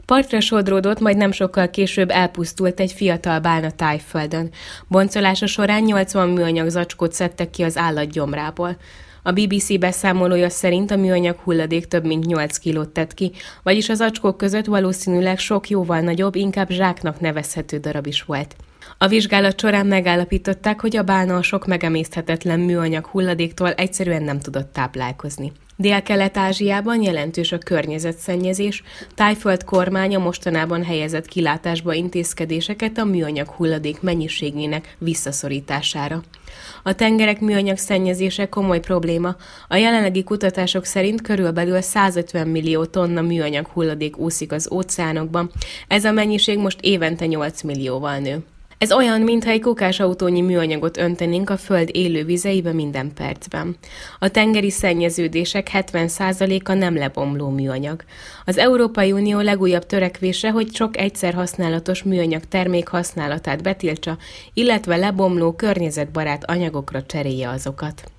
Partra sodródott, majd nem sokkal később elpusztult egy fiatal bálna Tájföldön. Boncolása során 80 műanyag zacskót szedtek ki az állat gyomrából. A BBC beszámolója szerint a műanyag hulladék több mint 8 kilót tett ki, vagyis az zacskók között valószínűleg sok jóval nagyobb, inkább zsáknak nevezhető darab is volt. A vizsgálat során megállapították, hogy a bálna a sok megemészthetetlen műanyag hulladéktól egyszerűen nem tudott táplálkozni. Dél-Kelet-Ázsiában jelentős a környezetszennyezés, Tájföld kormánya mostanában helyezett kilátásba intézkedéseket a műanyag hulladék mennyiségének visszaszorítására. A tengerek műanyag szennyezése komoly probléma, a jelenlegi kutatások szerint körülbelül 150 millió tonna műanyag hulladék úszik az óceánokban, ez a mennyiség most évente 8 millióval nő. Ez olyan, mintha egy kukásautónyi műanyagot öntenénk a föld élő vizeibe minden percben. A tengeri szennyeződések 70%-a nem lebomló műanyag. Az Európai Unió legújabb törekvése, hogy sok egyszer használatos műanyag termék használatát betiltsa, illetve lebomló környezetbarát anyagokra cserélje azokat.